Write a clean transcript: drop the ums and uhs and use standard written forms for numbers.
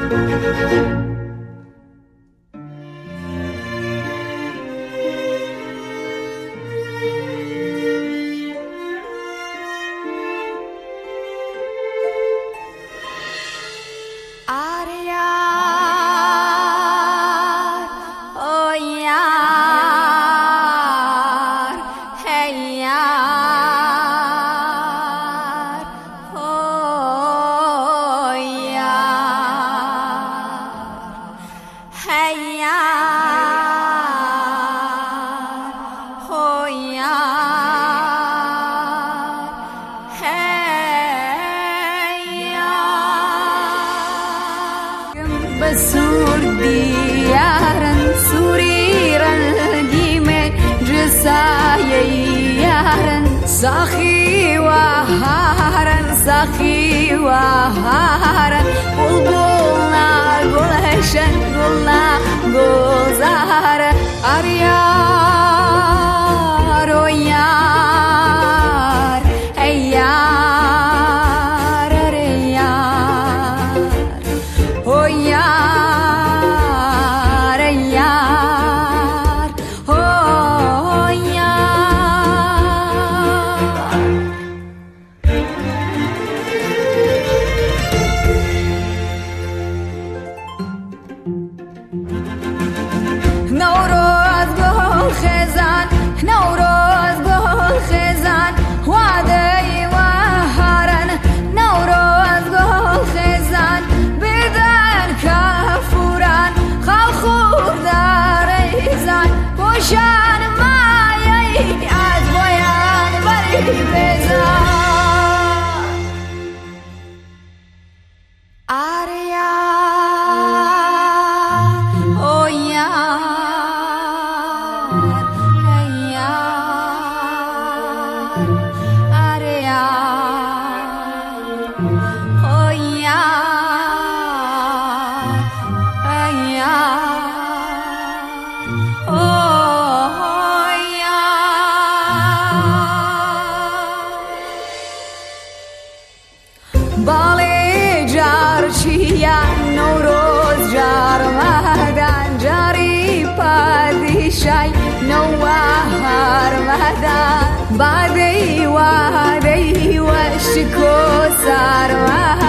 بسور دیارن سوریرن گیمه جسای یارن ساخی و هارن بلبلنا گلشن گلنا گلزار اریار و یار ای یار ای یار و یار ای یار و یار نوروز گل خزان نوروز گل خزان وادی و هارن نوروز گل خزان بدن کافوران خالخور در ایزان پوشان مایه از بایان بری بزان آریا بالی جار چیا نوروز جار مهدان جاری پادشای نوهار مهدان بادی و شکو سار مهدان